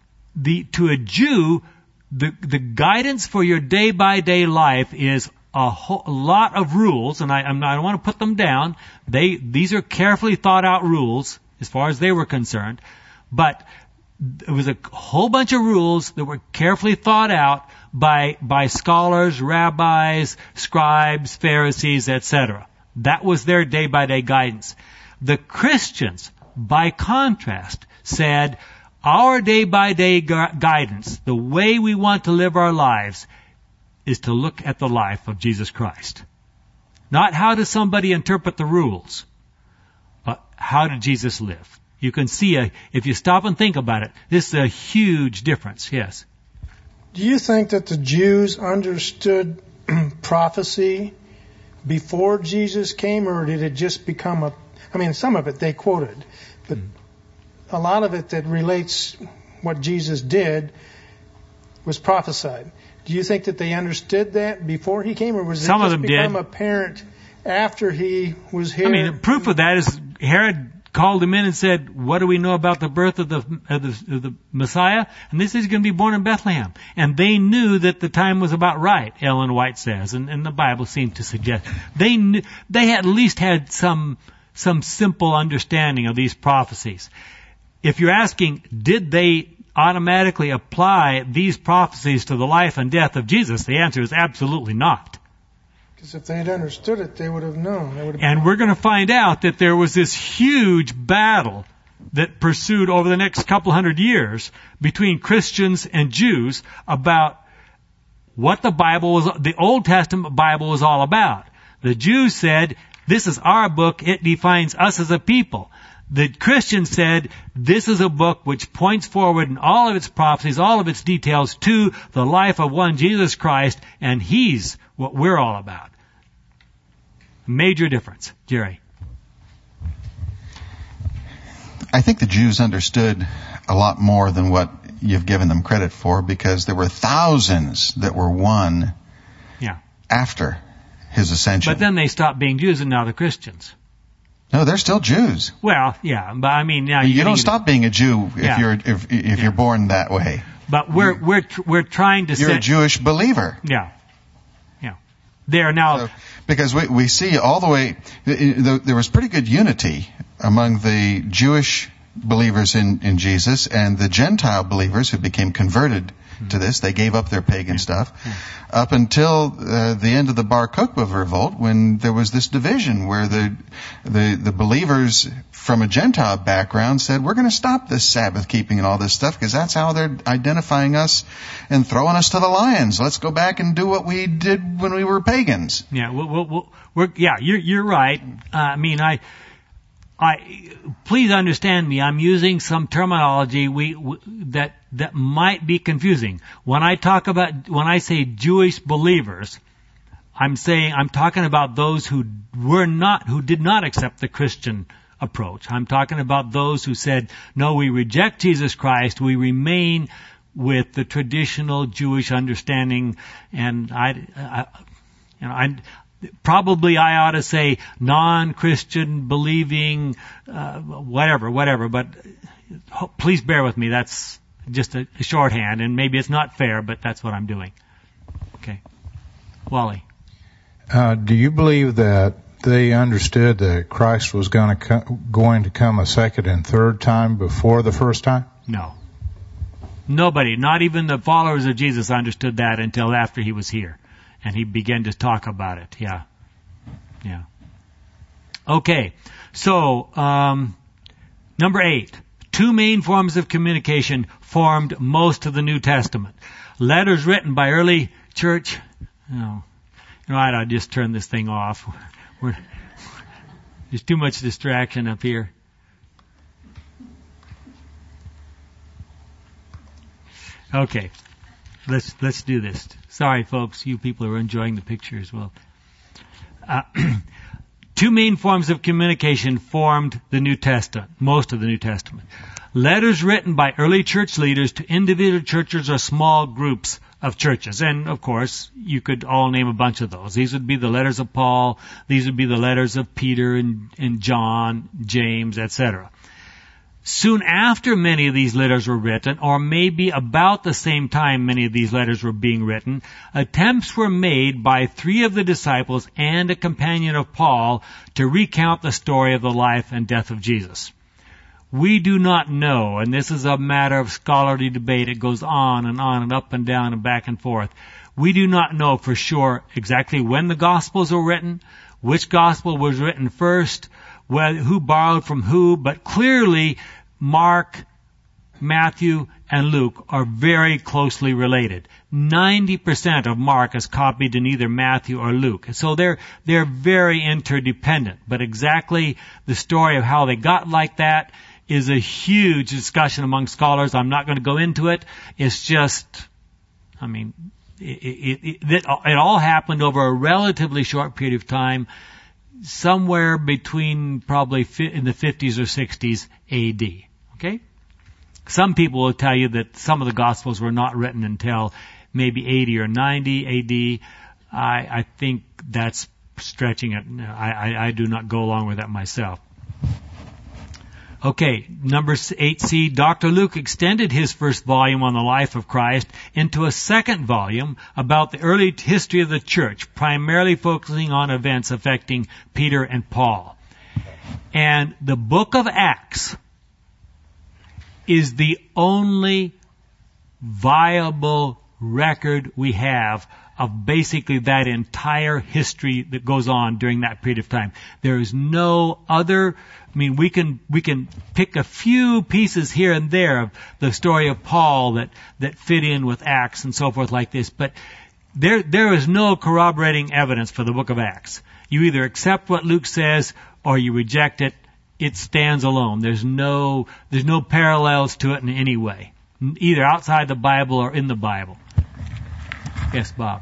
to a Jew, the guidance for your day-by-day life is a lot of rules, and I don't want to put them down. These are carefully thought out rules, as far as they were concerned, but it was a whole bunch of rules that were carefully thought out by scholars, rabbis, scribes, Pharisees, etc. That was their day-by-day guidance. The Christians, by contrast, said, our day-by-day guidance, the way we want to live our lives, is to look at the life of Jesus Christ. Not how does somebody interpret the rules, but how did Jesus live? You can see, if you stop and think about it, this is a huge difference. Yes. Do you think that the Jews understood prophecy before Jesus came, or did it just become some of it they quoted, but a lot of it that relates what Jesus did was prophesied. Do you think that they understood that before he came, or was it Some just of them become did. apparent after he was here? The proof of that is Herod called him in and said, what do we know about the birth of the Messiah? And this is going to be born in Bethlehem. And they knew that the time was about right, Ellen White says, and the Bible seemed to suggest. They at least had some simple understanding of these prophecies. If you're asking, did they automatically apply these prophecies to the life and death of Jesus? The answer is absolutely not. Because if they had understood it, they would have known. And we're going to find out that there was this huge battle that pursued over the next couple hundred years between Christians and Jews about what the Old Testament Bible was all about. The Jews said, this is our book, it defines us as a people. The Christians said, this is a book which points forward in all of its prophecies, all of its details to the life of one Jesus Christ, and He's what we're all about. Major difference. Jerry. I think the Jews understood a lot more than what you've given them credit for, because there were thousands that were won after His ascension. But then they stopped being Jews and now they're Christians. No, they're still Jews. Well, yeah, but I mean, now you don't stop being a Jew if you're born that way. But we're trying to. You're a Jewish believer. Yeah. They are now. So, because we see all the way, there was pretty good unity among the Jewish believers in Jesus and the Gentile believers who became converted to this. They gave up their pagan stuff up until the end of the Bar Kokhba revolt, when there was this division where the believers from a Gentile background said, we're going to stop this Sabbath keeping and all this stuff because that's how they're identifying us and throwing us to the lions. Let's go back and do what we did when we were pagans. Yeah, you're right. Please understand me. I'm using some terminology that might be confusing. When I say Jewish believers, I'm talking about those who did not accept the Christian approach. I'm talking about those who said, no, we reject Jesus Christ. We remain with the traditional Jewish understanding. And probably I ought to say non-Christian believing, whatever, but please bear with me. That's just a shorthand, and maybe it's not fair, but that's what I'm doing. Okay. Wally. Do you believe that they understood that Christ was going to come a second and third time before the first time? No. Nobody, not even the followers of Jesus, understood that until after He was here. And He began to talk about it. Yeah. Okay. So, number 8. 2 main forms of communication formed most of the New Testament. Letters written by early church. I'll just turn this thing off. There's too much distraction up here. Okay. Let's do this. Sorry, folks. You people are enjoying the picture as well. 2 main forms of communication formed the New Testament, most of the New Testament. Letters written by early church leaders to individual churches or small groups of churches. And, of course, you could all name a bunch of those. These would be the letters of Paul. These would be the letters of Peter and John, James, etc. Soon after many of these letters were written, or maybe about the same time many of these letters were being written, attempts were made by 3 of the disciples and a companion of Paul to recount the story of the life and death of Jesus. We do not know, and this is a matter of scholarly debate. It goes on and up and down and back and forth. We do not know for sure exactly when the Gospels were written, which Gospel was written first, who borrowed from who, but clearly Mark, Matthew, and Luke are very closely related. 90% of Mark is copied in either Matthew or Luke. So they're very interdependent. But exactly the story of how they got like that is a huge discussion among scholars. I'm not going to go into it. It's just, it all happened over a relatively short period of time, somewhere between probably in the 50s or 60s AD. Okay? Some people will tell you that some of the Gospels were not written until maybe 80 or 90 AD. I think that's stretching it. I do not go along with that myself. Okay, number 8C, Dr. Luke extended his first volume on the life of Christ into a second volume about the early history of the church, primarily focusing on events affecting Peter and Paul. And the book of Acts is the only viable record we have of basically that entire history that goes on during that period of time. There is no other, we can pick a few pieces here and there of the story of Paul that fit in with Acts and so forth like this, but there is no corroborating evidence for the book of Acts. You either accept what Luke says or you reject it. It stands alone. There's no parallels to it in any way, either outside the Bible or in the Bible. Yes, Bob.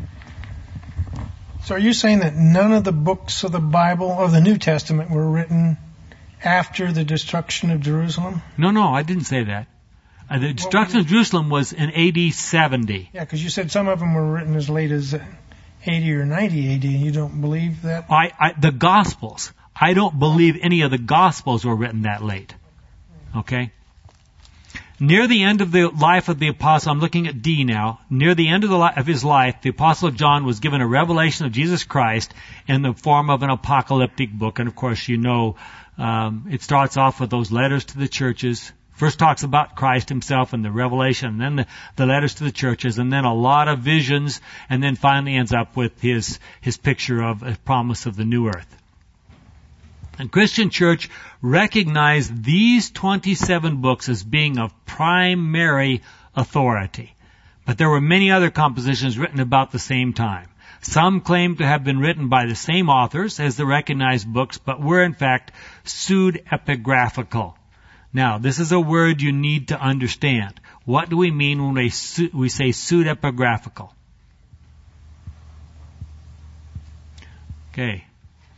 So are you saying that none of the books of the Bible or the New Testament were written after the destruction of Jerusalem? No, I didn't say that. The destruction of Jerusalem was in AD 70. Yeah, because you said some of them were written as late as 80 or 90 AD, and you don't believe that? The Gospels. I don't believe any of the Gospels were written that late. Okay? Near the end of the life of the apostle, I'm looking at D now, near the end of his life, the apostle John was given a revelation of Jesus Christ in the form of an apocalyptic book. And of course, it starts off with those letters to the churches. First talks about Christ himself and the revelation, and then the letters to the churches, and then a lot of visions, and then finally ends up with his picture of a promise of the new earth. The Christian church recognized these 27 books as being of primary authority. But there were many other compositions written about the same time. Some claim to have been written by the same authors as the recognized books, but were in fact pseudepigraphical. Now, this is a word you need to understand. What do we mean when we say pseudepigraphical? Okay.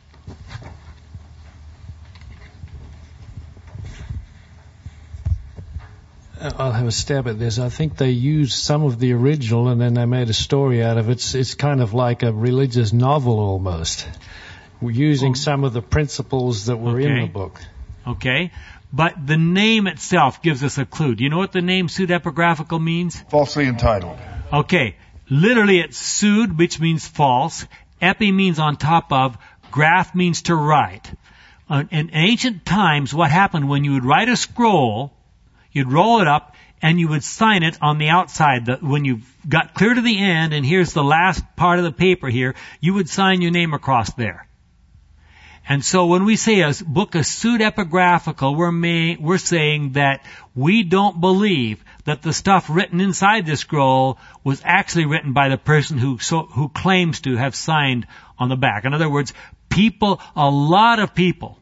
I'll have a stab at this. I think they used some of the original and then they made a story out of it. It's kind of like a religious novel almost. We're using some of the principles that were in the book. Okay. But the name itself gives us a clue. Do you know what the name pseudepigraphical means? Falsely entitled. Okay. Literally it's pseud, which means false. Epi means on top of. Graph means to write. In ancient times, what happened when you would write a scroll, you'd roll it up, and you would sign it on the outside. When you got clear to the end, and here's the last part of the paper here, you would sign your name across there. And so when we say a book is pseudepigraphical, we're saying that we don't believe that the stuff written inside the scroll was actually written by the person who claims to have signed on the back. In other words, a lot of people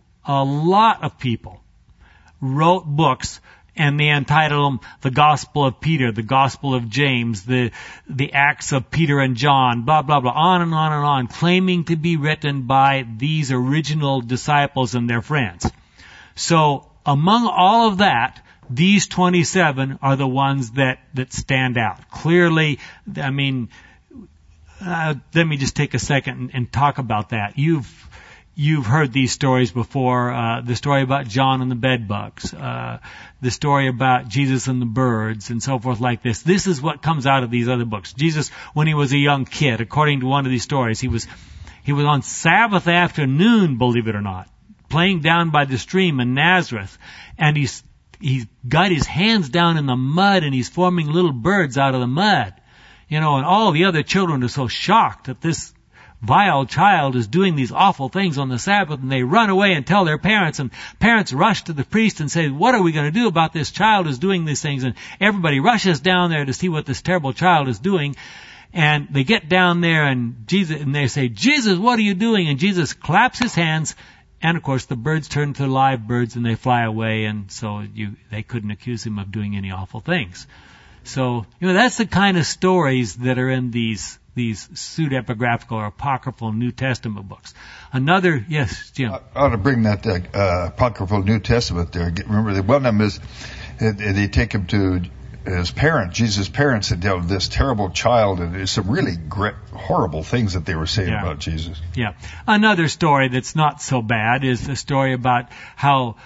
wrote books, and they entitled them the Gospel of Peter, the Gospel of James, the Acts of Peter and John, blah, blah, blah, on and on and on, claiming to be written by these original disciples and their friends. So among all of that, these 27 are the ones that stand out. Clearly, let me just take a second and talk about that. You've heard these stories before, the story about John and the bedbugs, the story about Jesus and the birds, and so forth like this. This is what comes out of these other books. Jesus, when he was a young kid, according to one of these stories, he was on Sabbath afternoon, believe it or not, playing down by the stream in Nazareth, and he's got his hands down in the mud, and he's forming little birds out of the mud. And all the other children are so shocked that this vile child is doing these awful things on the Sabbath, and they run away and tell their parents, and parents rush to the priest and say, what are we going to do about this child who's doing these things? And everybody rushes down there to see what this terrible child is doing, and they get down there, and they say, Jesus, what are you doing? And Jesus claps his hands, and of course the birds turn to live birds and they fly away, and so they couldn't accuse him of doing any awful things. So, that's the kind of stories that are in these pseudepigraphical or apocryphal New Testament books. Yes, Jim. I ought to bring that apocryphal New Testament there. Remember, one of them is they take him to his parents. Jesus' parents had dealt with this terrible child, and there's some really horrible things that they were saying about Jesus. Yeah. Another story that's not so bad is the story about how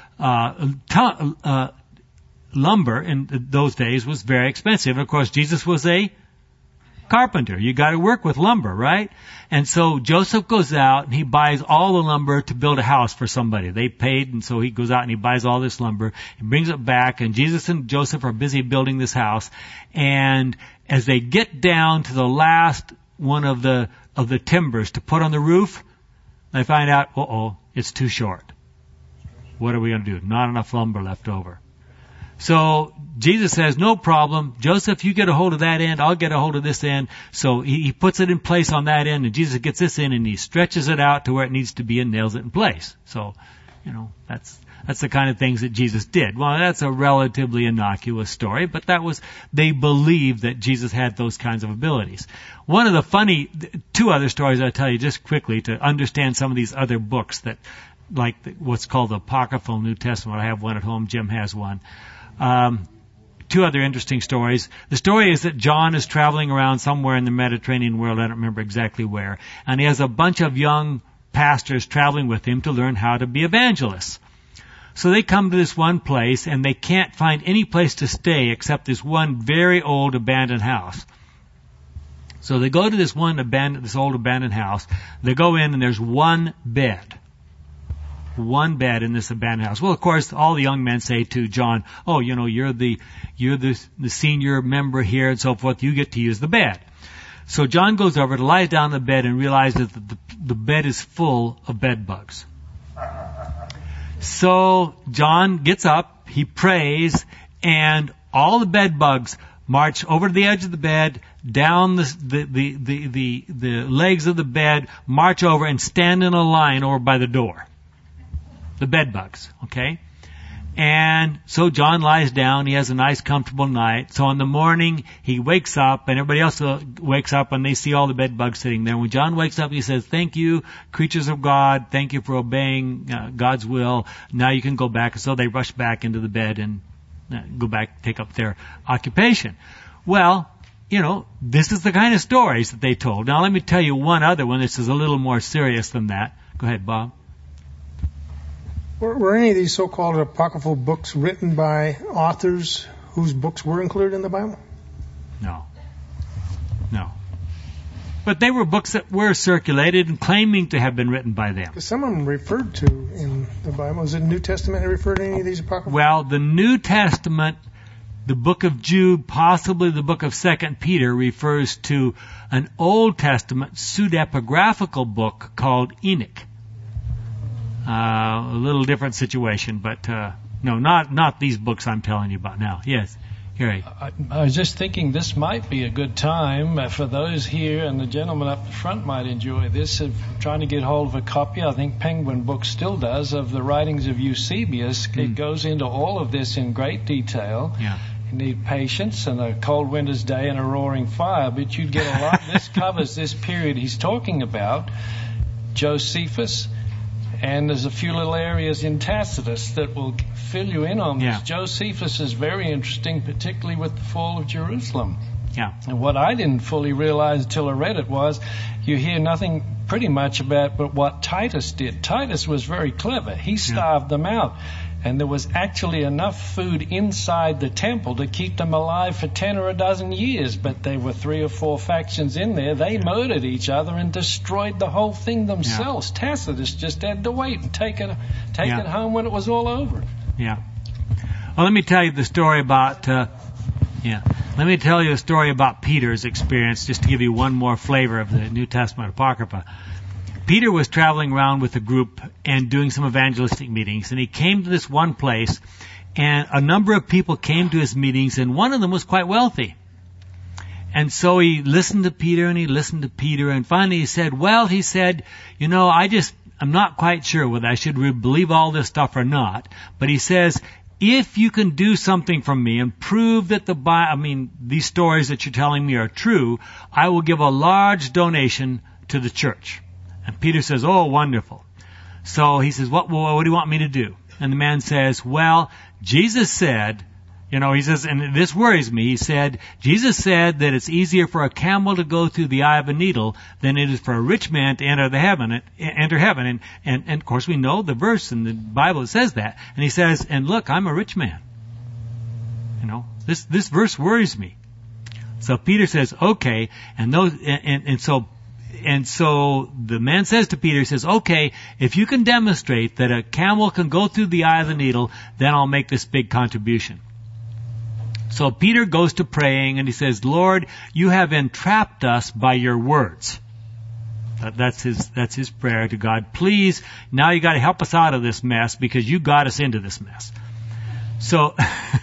lumber in those days was very expensive. Of course, Jesus was a carpenter. You got to work with lumber, right? And so Joseph goes out and he buys all the lumber to build a house for somebody. They paid, and so he goes out and he buys all this lumber. He brings it back, and Jesus and Joseph are busy building this house. And as they get down to the last one of the timbers to put on the roof, they find out, it's too short. What are we going to do? Not enough lumber left over. So Jesus says, no problem. Joseph, you get a hold of that end. I'll get a hold of this end. So he puts it in place on that end, and Jesus gets this in, and he stretches it out to where it needs to be and nails it in place. So, that's the kind of things that Jesus did. Well, that's a relatively innocuous story, but they believed that Jesus had those kinds of abilities. One of the two other stories I'll tell you just quickly to understand some of these other books that, like what's called the Apocryphal New Testament. I have one at home. Jim has one. Two other interesting stories. The story is that John is traveling around somewhere in the Mediterranean world. I don't remember exactly where. And he has a bunch of young pastors traveling with him to learn how to be evangelists. So they come to this one place, and they can't find any place to stay except this one very old abandoned house. So they go to this old abandoned house. They go in, and there's one bed. One bed in this abandoned house. Well, of course, all the young men say to John, you're the senior member here and so forth. You get to use the bed. So John goes over to lie down on the bed and realizes that the bed is full of bed bugs. So John gets up, he prays, and all the bed bugs march over to the edge of the bed, down the legs of the bed, march over and stand in a line over by the door. The bed bugs, okay? And so John lies down. He has a nice, comfortable night. So in the morning, he wakes up, and everybody else wakes up, and they see all the bed bugs sitting there. When John wakes up, he says, "Thank you, creatures of God. Thank you for obeying God's will. Now you can go back." So they rush back into the bed and go back, take up their occupation. Well, this is the kind of stories that they told. Now let me tell you one other one. This is a little more serious than that. Go ahead, Bob. Were any of these so-called apocryphal books written by authors whose books were included in the Bible? No. But they were books that were circulated and claiming to have been written by them. Because some of them referred to in the Bible. Is it the New Testament that referred to any of these apocryphal? Well, the New Testament, the book of Jude, possibly the book of 2 Peter, refers to an Old Testament pseudepigraphical book called Enoch. A little different situation, but no, not these books I'm telling you about now. Yes, Gary. I was just thinking this might be a good time for those here, and the gentleman up the front might enjoy this, of trying to get hold of a copy. I think Penguin Books still does, of the writings of Eusebius. It goes into all of this in great detail. Yeah. You need patience and a cold winter's day and a roaring fire, but you'd get a lot. This covers this period he's talking about. Josephus. And there's a few little areas in Tacitus that will fill you in on this. Yeah. Josephus is very interesting, particularly with the fall of Jerusalem. Yeah. And what I didn't fully realize until I read it was you hear nothing pretty much about what Titus did. Titus was very clever. He starved them out. And there was actually enough food inside the temple to keep them alive for 10 or a dozen years. But there were 3 or 4 factions in there. They murdered each other and destroyed the whole thing themselves. Yeah. Tacitus just had to wait and take it home when it was all over. Yeah. Well, let me tell you the story about. Let me tell you a story about Peter's experience, just to give you one more flavor of the New Testament Apocrypha. Peter was traveling around with a group and doing some evangelistic meetings, and he came to this one place, and a number of people came to his meetings, and one of them was quite wealthy. And so he listened to Peter, and finally he said, I'm not quite sure whether I should believe all this stuff or not, but he says, if you can do something for me and prove that these stories that you're telling me are true, I will give a large donation to the church. And Peter says, oh, wonderful. So he says, what do you want me to do? And the man says, well, Jesus said, he says, and this worries me, he said, Jesus said that it's easier for a camel to go through the eye of a needle than it is for a rich man to enter heaven. And of course we know the verse in the Bible that says that. And he says, and look, I'm a rich man. This verse worries me. So Peter says, okay, and so the man says to Peter, he says, okay, if you can demonstrate that a camel can go through the eye of the needle, then I'll make this big contribution. So Peter goes to praying and he says, Lord, you have entrapped us by your words. That's his prayer to God. Please, now you got to help us out of this mess because you got us into this mess. So,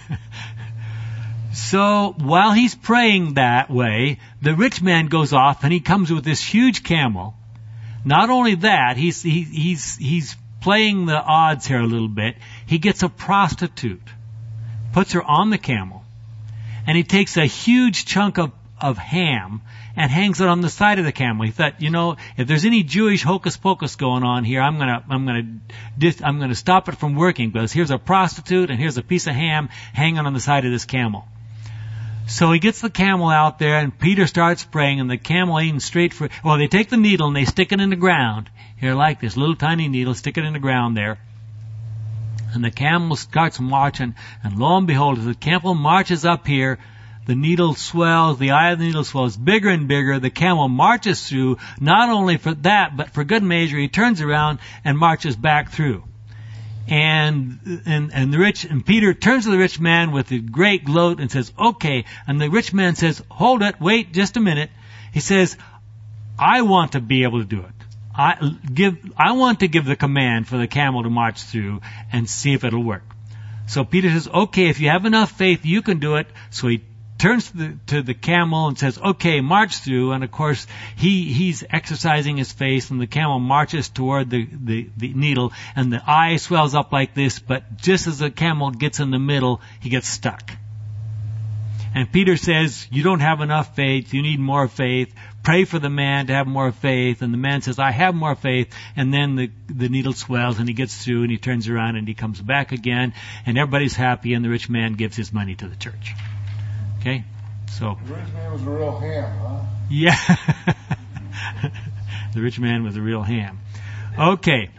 so while he's praying that way, the rich man goes off and he comes with this huge camel. Not only that, he's playing the odds here a little bit. He gets a prostitute, puts her on the camel, and he takes a huge chunk of ham and hangs it on the side of the camel. He thought, if there's any Jewish hocus pocus going on here, I'm gonna stop it from working because here's a prostitute and here's a piece of ham hanging on the side of this camel. So he gets the camel out there and Peter starts praying and the camel aims straight for, they take the needle and they stick it in the ground. Here, like this little tiny needle, stick it in the ground there. And the camel starts marching, and lo and behold, as the camel marches up here, the needle swells, the eye of the needle swells bigger and bigger. The camel marches through, not only for that, but for good measure, he turns around and marches back through. And Peter turns to the rich man with a great gloat and says, okay. And the rich man says, hold it, wait just a minute. He says, I want to be able to do it. I want to give the command for the camel to march through and see if it'll work. So Peter says, okay, if you have enough faith, you can do it. So he turns to the camel and says, okay, march through. And of course, he's exercising his faith, and the camel marches toward the needle, and the eye swells up like this, but just as the camel gets in the middle, he gets stuck. And Peter says, you don't have enough faith, you need more faith. Pray for the man to have more faith. And the man says, I have more faith. And then the needle swells and he gets through and he turns around and he comes back again. And everybody's happy and the rich man gives his money to the church. Okay? So. The rich man was a real ham, huh? Yeah. The rich man was a real ham. Okay.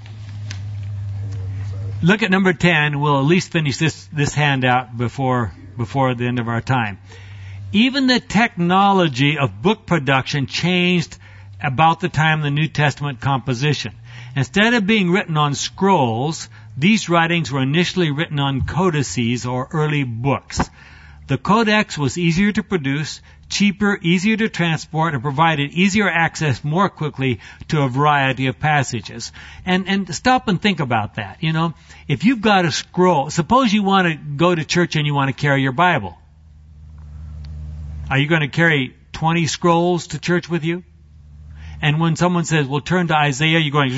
Look at number 10. We'll at least finish this handout before the end of our time. Even the technology of book production changed about the time of the New Testament composition. Instead of being written on scrolls, these writings were initially written on codices or early books. The codex was easier to produce, cheaper, easier to transport, and provided easier access more quickly to a variety of passages. And stop and think about that. If you've got a scroll, suppose you want to go to church and you want to carry your Bible. Are you going to carry 20 scrolls to church with you? And when someone says, well, turn to Isaiah, you're going,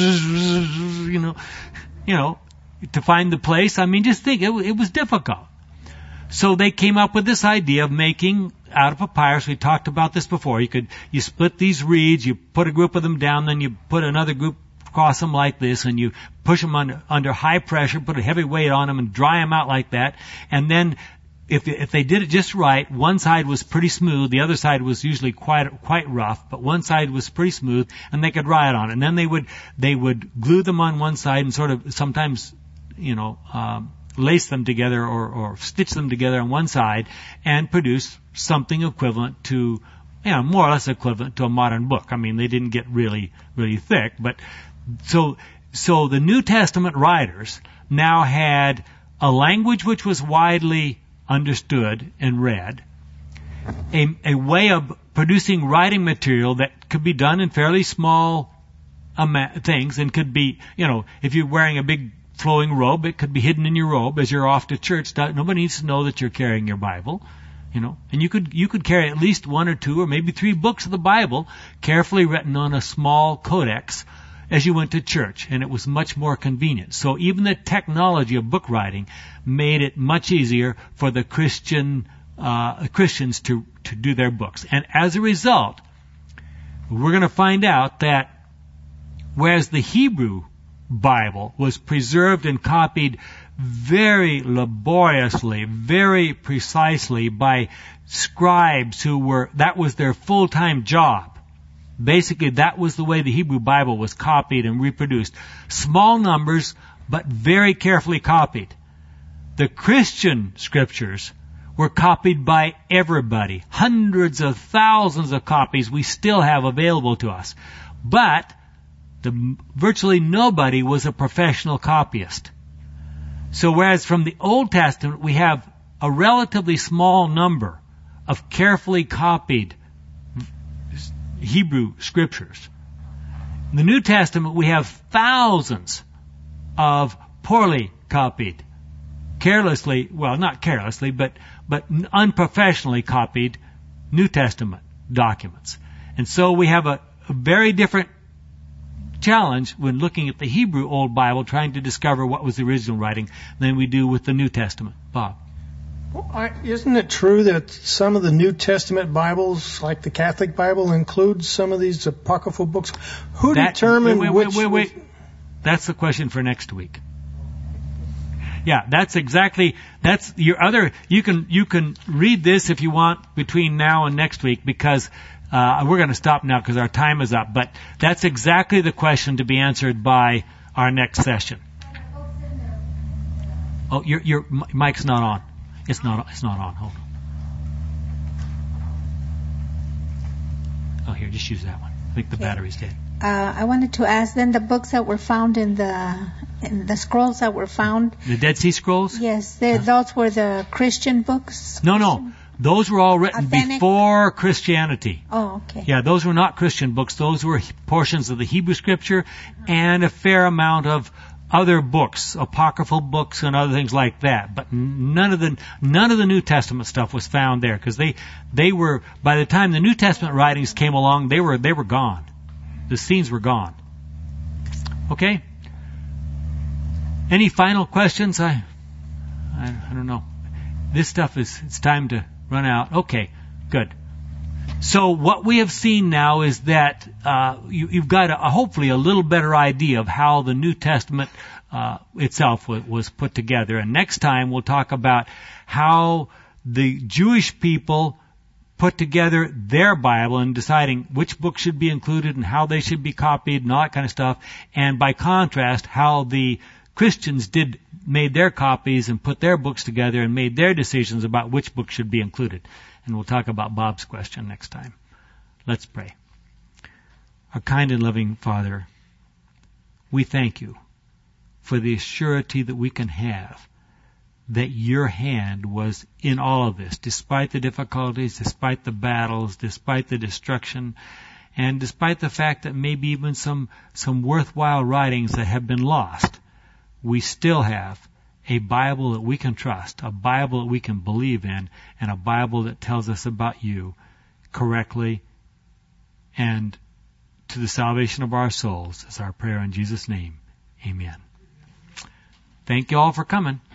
to find the place. I mean, just think, it was difficult. So they came up with this idea of making out of papyrus. We talked about this before. You split these reeds, you put a group of them down, then you put another group across them like this, and you push them under high pressure, put a heavy weight on them, and dry them out like that. And then if they did it just right, one side was pretty smooth, the other side was usually quite rough, but one side was pretty smooth, and they could write on it. And then they would glue them on one side and sort of sometimes, lace them together or stitch them together on one side and produce something equivalent to, more or less equivalent to a modern book. I mean, they didn't get really, really thick, but so the New Testament writers now had a language which was widely understood and read, a way of producing writing material that could be done in fairly small things and could be, if you're wearing a big flowing robe, it could be hidden in your robe as you're off to church. Nobody needs to know that you're carrying your Bible, and you could carry at least one or two or maybe three books of the Bible carefully written on a small codex as you went to church, and it was much more convenient. So even the technology of book writing made it much easier for the Christians to do their books. And as a result, we're going to find out that whereas the Hebrew Bible was preserved and copied very laboriously, very precisely by scribes that was their full-time job. Basically, that was the way the Hebrew Bible was copied and reproduced. Small numbers, but very carefully copied. The Christian scriptures were copied by everybody. Hundreds of thousands of copies we still have available to us. But virtually nobody was a professional copyist. So whereas from the Old Testament we have a relatively small number of carefully copied Hebrew scriptures, in the New Testament we have thousands of poorly copied, carelessly, well, not carelessly, but unprofessionally copied New Testament documents. And so we have a very different challenge when looking at the Hebrew Old Bible, trying to discover what was the original writing, than we do with the New Testament. Bob? Well, isn't it true that some of the New Testament Bibles, like the Catholic Bible, include some of these apocryphal books? Who determined which... Wait. That's the question for next week. Yeah, that's your other, you can read this if you want between now and next week, because we're going to stop now because our time is up, but that's exactly the question to be answered by our next session. Oh, your mic's not on. It's not on. Hold on. Oh, here, just use that one. I think the battery's dead. I wanted to ask then, the books that were found in the scrolls that were found. The Dead Sea Scrolls? Yes, those were the Christian books? No. Those were all written Authentic? Before Christianity. Oh, okay. Yeah, those were not Christian books. Those were portions of the Hebrew Scripture and a fair amount of other books, apocryphal books and other things like that. But none of the New Testament stuff was found there, because they were, by the time the New Testament writings came along, they were gone. The scenes were gone. Okay? Any final questions? I don't know. This stuff it's time to run out. Okay, good. So what we have seen now is that you've got hopefully a little better idea of how the New Testament itself was put together. And next time we'll talk about how the Jewish people put together their Bible and deciding which books should be included and how they should be copied and all that kind of stuff. And by contrast, how the Christians made their copies and put their books together and made their decisions about which book should be included. And we'll talk about Bob's question next time. Let's pray. Our kind and loving Father, we thank you for the surety that we can have that your hand was in all of this, despite the difficulties, despite the battles, despite the destruction, and despite the fact that maybe even some worthwhile writings that have been lost. We still have a Bible that we can trust, a Bible that we can believe in, and a Bible that tells us about you correctly and to the salvation of our souls is our prayer in Jesus' name. Amen. Thank you all for coming.